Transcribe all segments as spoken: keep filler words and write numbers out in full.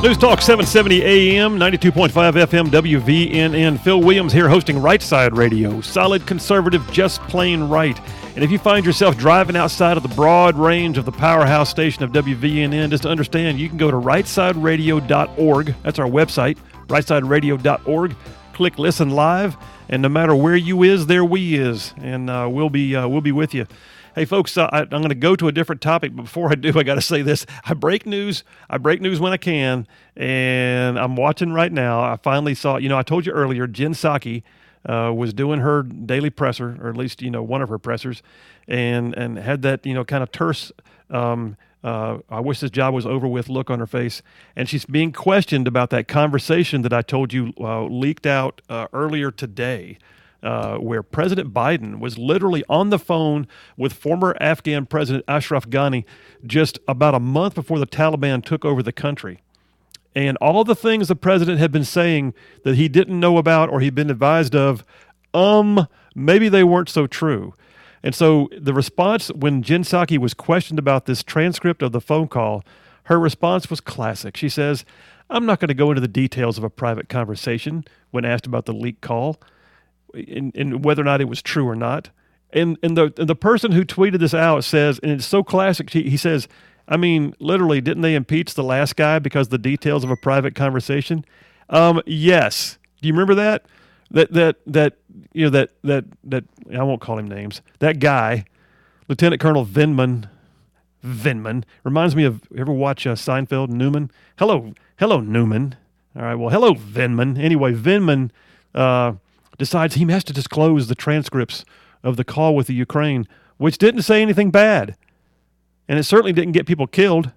News Talk seven seventy A M, ninety-two point five F M, W V N N. Phil Williams here hosting Right Side Radio. Solid conservative, just plain right. And if you find yourself driving outside of the broad range of the powerhouse station of W V N N, just to understand, you can go to right side radio dot org. That's our website, right side radio dot org. Click Listen Live, and no matter where you is, there we is. And uh, we'll be uh, we'll be with you. Hey, folks, uh, I, I'm going to go to a different topic, but before I do, I got to say this. I break news. I break news when I can, and I'm watching right now. I finally saw, you know, I told you earlier, Jen Psaki uh, was doing her daily presser, or at least, you know, one of her pressers, and and had that, you know, kind of terse, um, uh, I wish this job was over with look on her face. And she's being questioned about that conversation that I told you uh, leaked out uh, earlier today. Uh, where President Biden was literally on the phone with former Afghan President Ashraf Ghani just about a month before the Taliban took over the country. And all the things the president had been saying that he didn't know about or he'd been advised of, um, maybe they weren't so true. And so the response when Jen Psaki was questioned about this transcript of the phone call, her response was classic. She says, "I'm not going to go into the details of a private conversation," when asked about the leaked call. In, in whether or not it was true or not. And and the and the person who tweeted this out says, and it's so classic, he, he says, I mean, literally, didn't they impeach the last guy because of the details of a private conversation? Um, yes. Do you remember that? That that that you know that that that I won't call him names. That guy, Lieutenant Colonel Vindman, Vindman reminds me of, you ever watch uh, Seinfeld? Newman. Hello, hello Newman. All right. Well, hello Vindman. Anyway, Vindman. Uh, decides he has to disclose the transcripts of the call with the Ukraine, which didn't say anything bad. And it certainly didn't get people killed.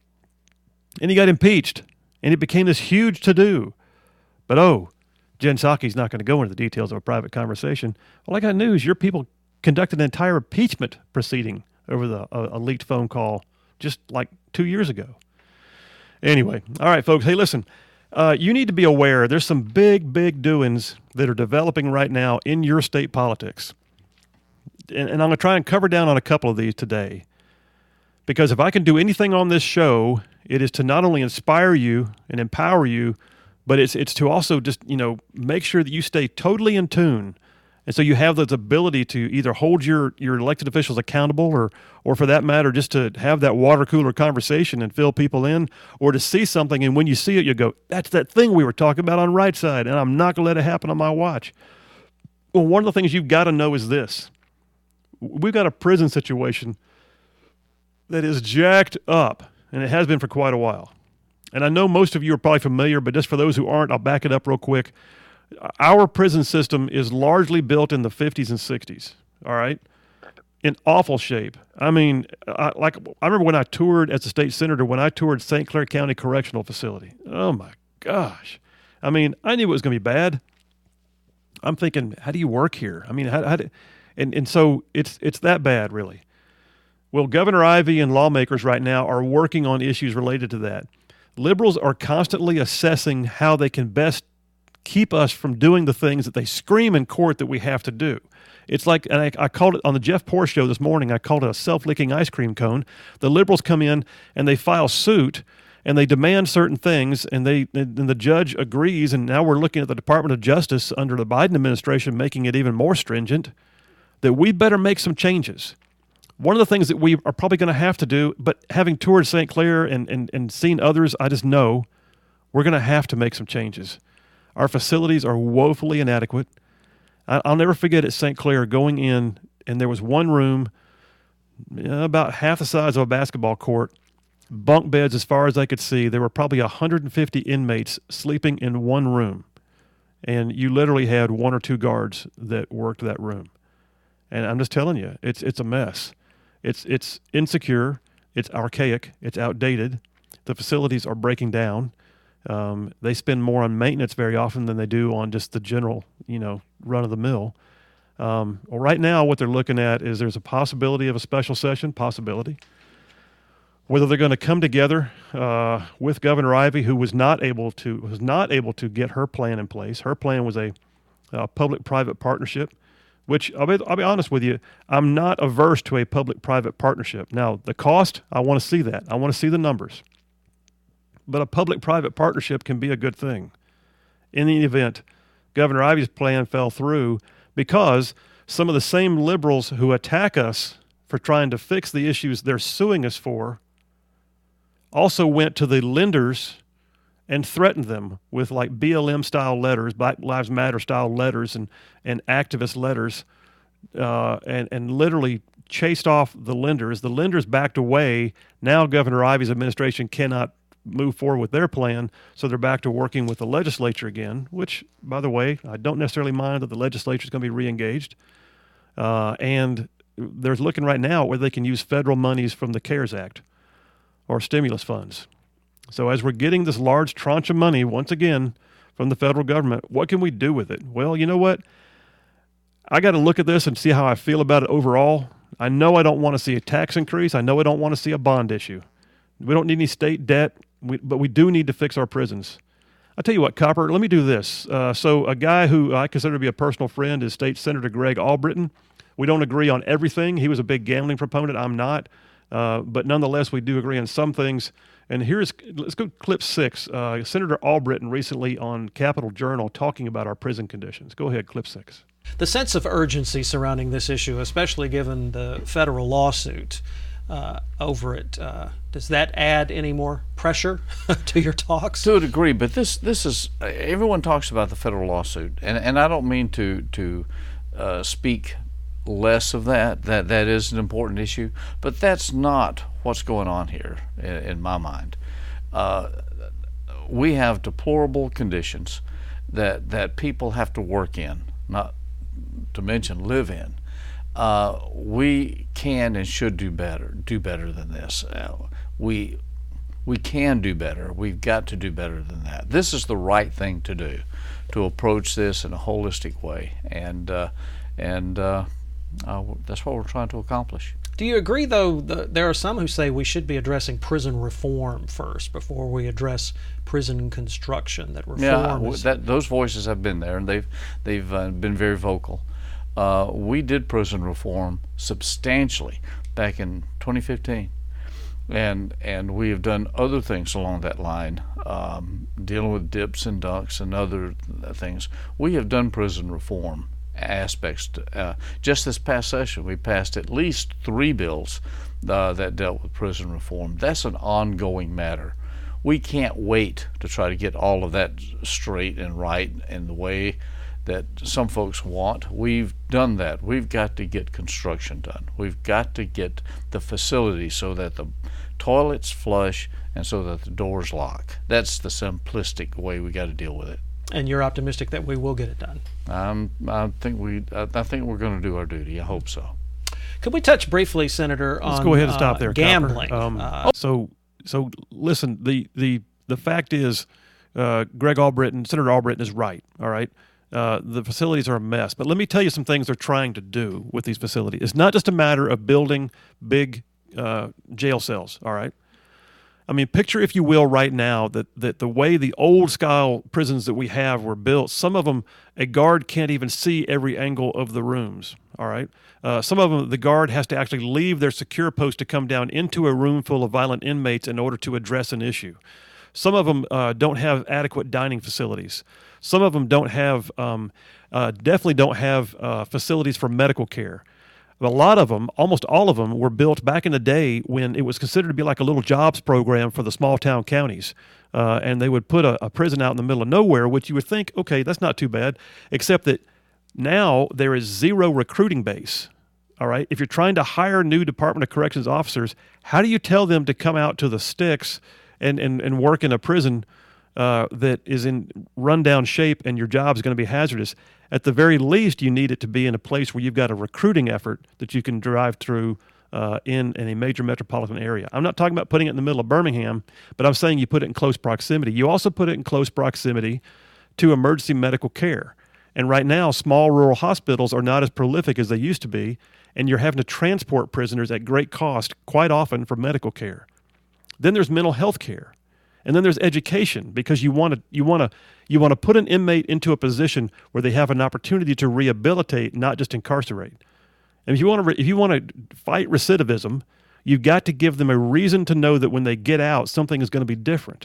And he got impeached. And it became this huge to-do. But oh, Jen Psaki's not going to go into the details of a private conversation. Well, I got news. Your people conducted an entire impeachment proceeding over the a, a leaked phone call just like two years ago. Anyway, all right, folks. Hey, listen. Uh, you need to be aware there's some big, big doings that are developing right now in your state politics. And, and I'm going to try and cover down on a couple of these today. Because if I can do anything on this show, it is to not only inspire you and empower you, but it's it's to also just, you know, make sure that you stay totally in tune. And so you have this ability to either hold your, your elected officials accountable or, or for that matter, just to have that water cooler conversation and fill people in, or to see something, and when you see it, you go, that's that thing we were talking about on Right Side, and I'm not going to let it happen on my watch. Well, one of the things you've got to know is this. We've got a prison situation that is jacked up, and it has been for quite a while. And I know most of you are probably familiar, but just for those who aren't, I'll back it up real quick. Our prison system is largely built in the fifties and sixties, all right, in awful shape. I mean, I, like I remember when I toured as a state senator, when I toured Saint Clair County Correctional Facility. Oh, my gosh. I mean, I knew it was going to be bad. I'm thinking, how do you work here? I mean, how, how do, and, and so it's it's that bad, really. Well, Governor Ivey and lawmakers right now are working on issues related to that. Liberals are constantly assessing how they can best keep us from doing the things that they scream in court that we have to do. It's like, and I, I called it on the Jeff Poor show this morning, I called it a self-licking ice cream cone. The liberals come in and they file suit and they demand certain things, and they and the judge agrees, and now we're looking at the Department of Justice under the Biden administration making it even more stringent, that we better make some changes. One of the things that we are probably going to have to do, but having toured Saint Clair and, and, and seen others, I just know we're going to have to make some changes. Our facilities are woefully inadequate. I'll never forget at Saint Clair going in, and there was one room, about half the size of a basketball court, bunk beds as far as I could see. There were probably one hundred fifty inmates sleeping in one room, and you literally had one or two guards that worked that room. And I'm just telling you, it's it's a mess. It's it's insecure. It's archaic. It's outdated. The facilities are breaking down. Um, they spend more on maintenance very often than they do on just the general, you know, run of the mill. Um, well, right now, what they're looking at is there's a possibility of a special session, possibility. Whether they're going to come together uh, with Governor Ivey, who was not able to was not able to get her plan in place. Her plan was a, a public-private partnership, which I'll be, I'll be honest with you, I'm not averse to a public-private partnership. Now, the cost, I want to see that. I want to see the numbers. but a public-private partnership can be a good thing. In the event, Governor Ivey's plan fell through because some of the same liberals who attack us for trying to fix the issues they're suing us for also went to the lenders and threatened them with like B L M-style letters, Black Lives Matter-style letters, and, and activist letters, uh, and, and literally chased off the lenders. The lenders backed away. Now Governor Ivey's administration cannot move forward with their plan, so they're back to working with the legislature again, which, by the way, I don't necessarily mind that the legislature is going to be re-engaged. Uh, and they're looking right now where they can use federal monies from the CARES Act or stimulus funds. So as we're getting this large tranche of money, once again, from the federal government, what can we do with it? Well, you know what? I got to look at this and see how I feel about it overall. I know I don't want to see a tax increase. I know I don't want to see a bond issue. We don't need any state debt, we, but we do need to fix our prisons. I'll tell you what, Copper, let me do this. Uh, so a guy who I consider to be a personal friend is State Senator Greg Albritton. We don't agree on everything. He was a big gambling proponent. I'm not. Uh, but nonetheless, we do agree on some things. And here's, let's go clip six. Uh, Senator Albritton recently on Capital Journal talking about our prison conditions. Go ahead, clip six. The sense of urgency surrounding this issue, especially given the federal lawsuit uh, over it, uh, does that add any more pressure to your talks? To a degree, but this this is, uh, everyone talks about the federal lawsuit, and, and I don't mean to, to uh, speak less of that. That that is an important issue, but that's not what's going on here in, in my mind. Uh, we have deplorable conditions that that people have to work in, not to mention live in. Uh, we can and should do better. Do better than this. Uh, we we can do better. We've got to do better than that. This is the right thing to do, to approach this in a holistic way, and uh, and. Uh, Uh, that's what we're trying to accomplish. Do you agree, though, the, there are some who say we should be addressing prison reform first before we address prison construction? That reform yeah, is... that, those voices have been there, and they've they've uh, been very vocal. Uh, we did prison reform substantially back in twenty fifteen, and and we have done other things along that line, um, dealing with dips and ducks and other things. We have done prison reform aspects. To, uh, just this past session, we passed at least three bills uh, that dealt with prison reform. That's an ongoing matter. We can't wait to try to get all of that straight and right in the way that some folks want. We've done that. We've got to get construction done. We've got to get the facility so that the toilets flush and so that the doors lock. That's the simplistic way we got to deal with it. And you're optimistic that we will get it done? Um, I think we. I, I think we're going to do our duty. I hope so. Could we touch briefly, Senator, Let's on go ahead and stop uh, there, gambling? Um, uh, so, so listen. The the the fact is, uh, Greg Albritton, Senator Albritton is right. All right. Uh, the facilities are a mess. But let me tell you some things they're trying to do with these facilities. It's not just a matter of building big uh, jail cells. All right. I mean, picture, if you will, right now that, that the way the old-style prisons that we have were built, some of them, a guard can't even see every angle of the rooms, all right? Uh, some of them, the guard has to actually leave their secure post to come down into a room full of violent inmates in order to address an issue. Some of them uh, don't have adequate dining facilities. Some of them don't have, um, uh, definitely don't have uh, facilities for medical care. A lot of them, almost all of them, were built back in the day when it was considered to be like a little jobs program for the small town counties. Uh, and they would put a, a prison out in the middle of nowhere, which you would think, okay, that's not too bad, except that now there is zero recruiting base. All right. If you're trying to hire new Department of Corrections officers, how do you tell them to come out to the sticks and, and, and work in a prison uh, that is in rundown shape and your job is going to be hazardous? At the very least, you need it to be in a place where you've got a recruiting effort that you can drive through uh, in, in a major metropolitan area. I'm not talking about putting it in the middle of Birmingham, but I'm saying you put it in close proximity. You also put it in close proximity to emergency medical care. And right now, small rural hospitals are not as prolific as they used to be, and you're having to transport prisoners at great cost quite often for medical care. Then there's mental health care. And then there's education, because you want to you want to you want to put an inmate into a position where they have an opportunity to rehabilitate, not just incarcerate. And if you want to if you want to fight recidivism, you've got to give them a reason to know that when they get out, something is going to be different.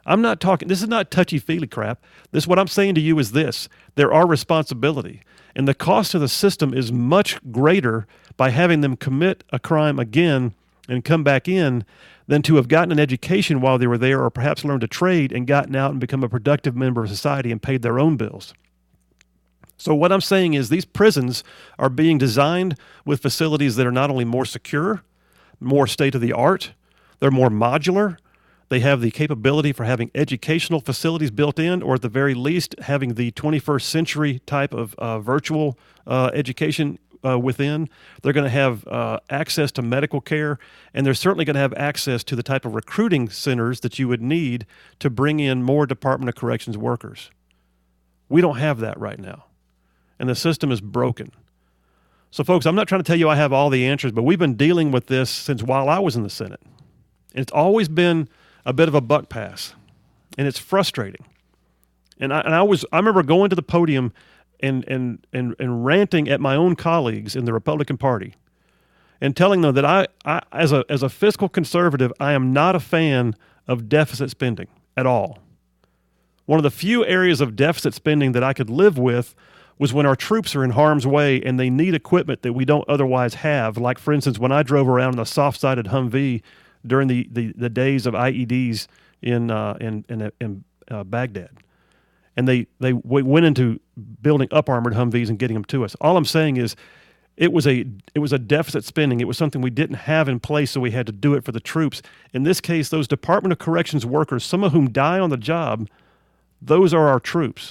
I'm not talking, this is not touchy-feely crap. This, what I'm saying to you is this: there are responsibility, and the cost of the system is much greater by having them commit a crime again and come back in than to have gotten an education while they were there, or perhaps learned a trade and gotten out and become a productive member of society and paid their own bills. So what I'm saying is these prisons are being designed with facilities that are not only more secure, more state-of-the-art, they're more modular, they have the capability for having educational facilities built in, or at the very least having the twenty-first century type of uh, virtual uh, education uh, within. They're going to have uh, access to medical care, and they're certainly going to have access to the type of recruiting centers that you would need to bring in more Department of Corrections workers. We don't have that right now, and the system is broken. So, folks, I'm not trying to tell you I have all the answers, but we've been dealing with this since while I was in the Senate. And it's always been a bit of a buck pass, and it's frustrating. And I, and I was I remember going to the podium and, and and and ranting at my own colleagues in the Republican Party and telling them that I, I as a as a fiscal conservative, I am not a fan of deficit spending at all. One of the few areas of deficit spending that I could live with was when our troops are in harm's way and they need equipment that we don't otherwise have. Like, for instance, when I drove around in a soft-sided Humvee during the, the, the days of I E Ds in uh, in in, in uh, Baghdad, and they they we went into building up-armored Humvees and getting them to us. All I'm saying is, it was a it was a deficit spending. It was something we didn't have in place, so we had to do it for the troops. In this case, those Department of Corrections workers, some of whom die on the job, those are our troops.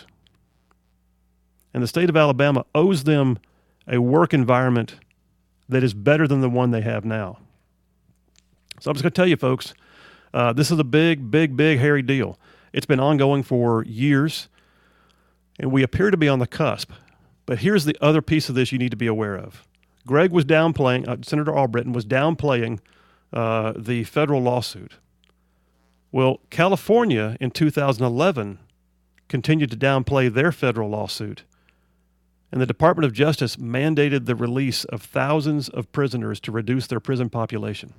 And the state of Alabama owes them a work environment that is better than the one they have now. So I'm just going to tell you, folks, uh, this is a big, big, big, hairy deal. It's been ongoing for years, and we appear to be on the cusp. But here's the other piece of this you need to be aware of. Greg was downplaying, uh, Senator Albritton was downplaying uh, the federal lawsuit. Well, California in two thousand eleven continued to downplay their federal lawsuit. And the Department of Justice mandated the release of thousands of prisoners to reduce their prison population.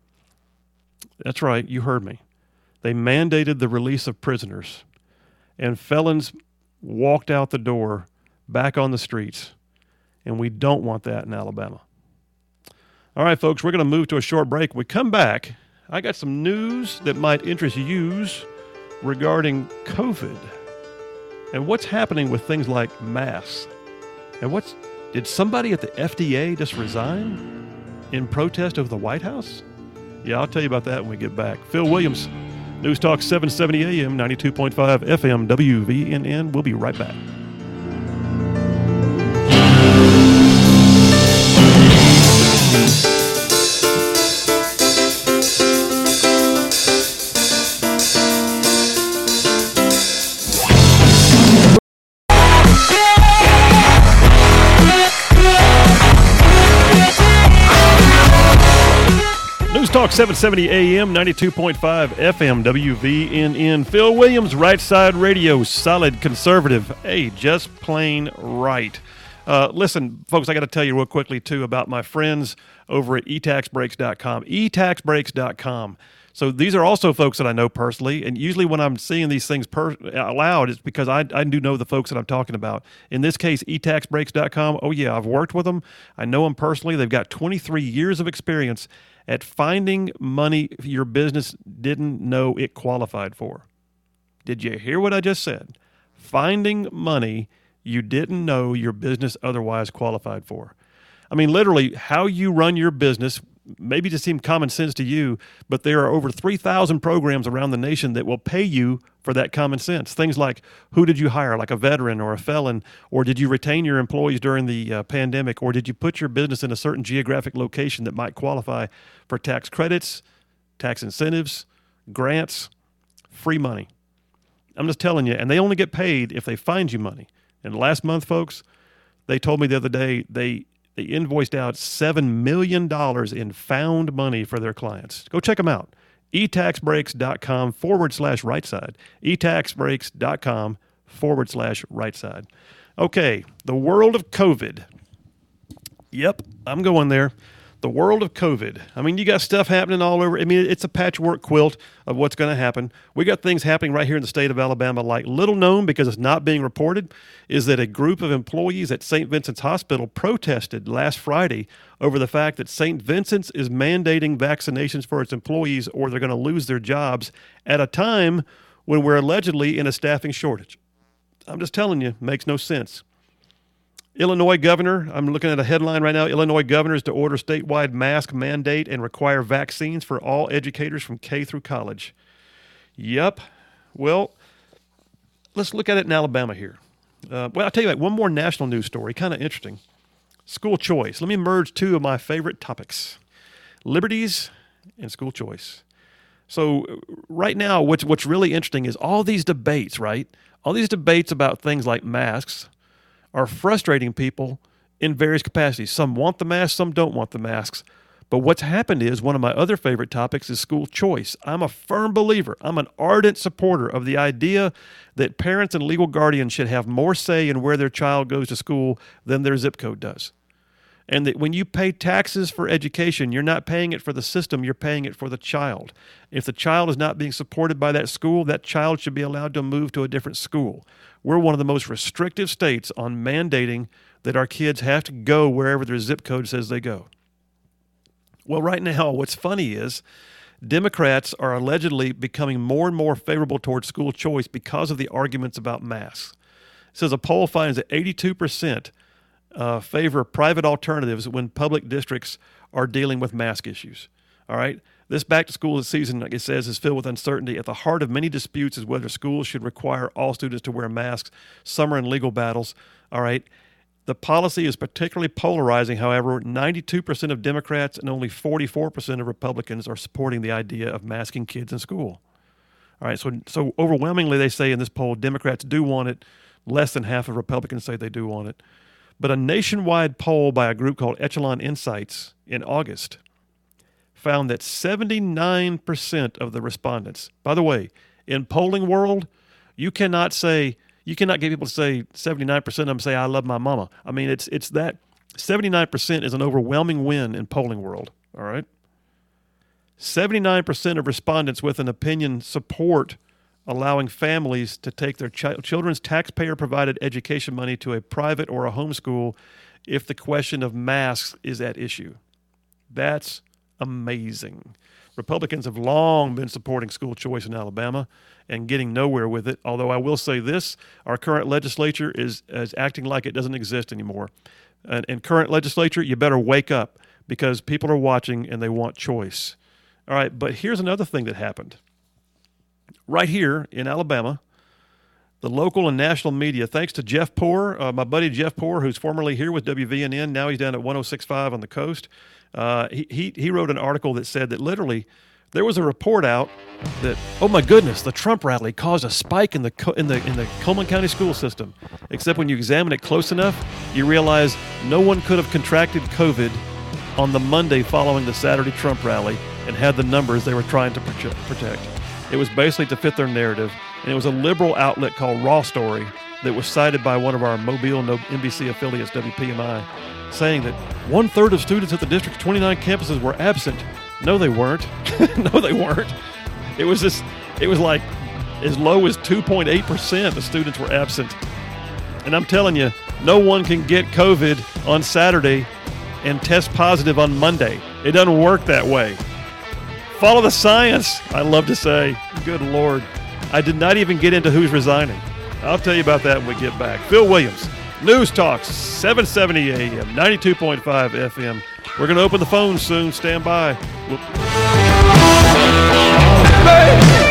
That's right, you heard me. They mandated the release of prisoners, and felons walked out the door back on the streets, and we don't want that in Alabama. All right, folks, we're going to move to a short break. When we come back, I got some news that might interest you regarding COVID and what's happening with things like masks. And what's, did somebody at the F D A just resign in protest of the White House? Yeah, I'll tell you about that when we get back. Phil Williams, News Talk seven seventy A M, ninety-two point five F M, W V N N. We'll be right back. Talk seven seventy A M, ninety-two point five F M, W V N N. Phil Williams, Right Side Radio, solid conservative. Hey, just plain right. Uh, listen, folks, I got to tell you real quickly, too, about my friends over at e tax breaks dot com. e tax breaks dot com. So these are also folks that I know personally, and usually when I'm seeing these things per- out loud, it's because I, I do know the folks that I'm talking about. In this case, e tax breaks dot com, oh yeah, I've worked with them. I know them personally. They've got twenty-three years of experience at finding money your business didn't know it qualified for. Did you hear what I just said? Finding money you didn't know your business otherwise qualified for. I mean, literally, how you run your business maybe just seem common sense to you, but there are over three thousand programs around the nation that will pay you for that common sense. Things like, who did you hire, like a veteran or a felon, or did you retain your employees during the uh, pandemic, or did you put your business in a certain geographic location that might qualify for tax credits, tax incentives, grants, free money. I'm just telling you, and they only get paid if they find you money. And last month, folks, they told me the other day they They invoiced out seven million dollars in found money for their clients. Go check them out. e tax breaks dot com forward slash right side. e tax breaks dot com forward slash right side. Okay, the world of COVID. Yep, I'm going there. the world of COVID. I mean, you got stuff happening all over. I mean, it's a patchwork quilt of what's going to happen. We got things happening right here in the state of Alabama, like little known because it's not being reported, is that a group of employees at Saint Vincent's Hospital protested last Friday over the fact that Saint Vincent's is mandating vaccinations for its employees or they're going to lose their jobs at a time when we're allegedly in a staffing shortage. I'm just telling you, makes no sense. Illinois governor, I'm looking at a headline right now, Illinois governor is to order statewide mask mandate and require vaccines for all educators from K through college. Yep. Well, let's look at it in Alabama here. Uh, well, I'll tell you what, one more national news story, kind of interesting. School choice. Let me merge two of my favorite topics, liberties and school choice. So right now, what's, what's really interesting is all these debates, right? All these debates about things like masks are frustrating people in various capacities. Some want the masks, some don't want the masks. But what's happened is one of my other favorite topics is school choice. I'm a firm believer, I'm an ardent supporter of the idea that parents and legal guardians should have more say in where their child goes to school than their zip code does. And that when you pay taxes for education, you're not paying it for the system, you're paying it for the child. If the child is not being supported by that school, that child should be allowed to move to a different school. We're one of the most restrictive states on mandating that our kids have to go wherever their zip code says they go. Well, right now, what's funny is Democrats are allegedly becoming more and more favorable towards school choice because of the arguments about masks. It says a poll finds that eighty-two percent Uh, favor private alternatives when public districts are dealing with mask issues. All right. This back-to-school season, like it says, is filled with uncertainty. At the heart of many disputes is whether schools should require all students to wear masks. Some are in legal battles. All right. The policy is particularly polarizing. However, ninety-two percent of Democrats and only forty-four percent of Republicans are supporting the idea of masking kids in school. All right. So, so overwhelmingly, they say in this poll, Democrats do want it. Less than half of Republicans say they do want it. But a nationwide poll by a group called Echelon Insights in August found that seventy-nine percent of the respondents, by the way, in polling world, you cannot say, you cannot get people to say seventy-nine percent of them say, I love my mama. I mean, it's it's that seventy-nine percent is an overwhelming win in polling world, all right? seventy-nine percent of respondents with an opinion support allowing families to take their ch- children's taxpayer-provided education money to a private or a homeschool if the question of masks is at issue. That's amazing. Republicans have long been supporting school choice in Alabama and getting nowhere with it, although I will say this, our current legislature is, is acting like it doesn't exist anymore. And, and current legislature, you better wake up because people are watching and they want choice. All right, but here's another thing that happened. Right here in Alabama, the local and national media, thanks to Jeff Poor, uh, my buddy Jeff Poor, who's formerly here with W V N N, now he's down at one oh six point five on the coast, uh, he, he, he wrote an article that said that literally there was a report out that, oh my goodness, the Trump rally caused a spike in the in the in the Coleman County school system. Except when you examine it close enough, you realize no one could have contracted COVID on the Monday following the Saturday Trump rally and had the numbers they were trying to protect. It was basically to fit their narrative, and it was a liberal outlet called Raw Story that was cited by one of our Mobile N B C affiliates, W P M I, saying that one-third of students at the district's twenty-nine campuses were absent. No, they weren't. no, they weren't. It was just, it was like as low as two point eight percent of students were absent. And I'm telling you, no one can get COVID on Saturday and test positive on Monday. It doesn't work that way. Follow the science, I love to say. Good Lord. I did not even get into who's resigning. I'll tell you about that when we get back. Phil Williams, News Talk, seven seventy A M, ninety-two point five F M. We're going to open the phones soon. Stand by. We'll-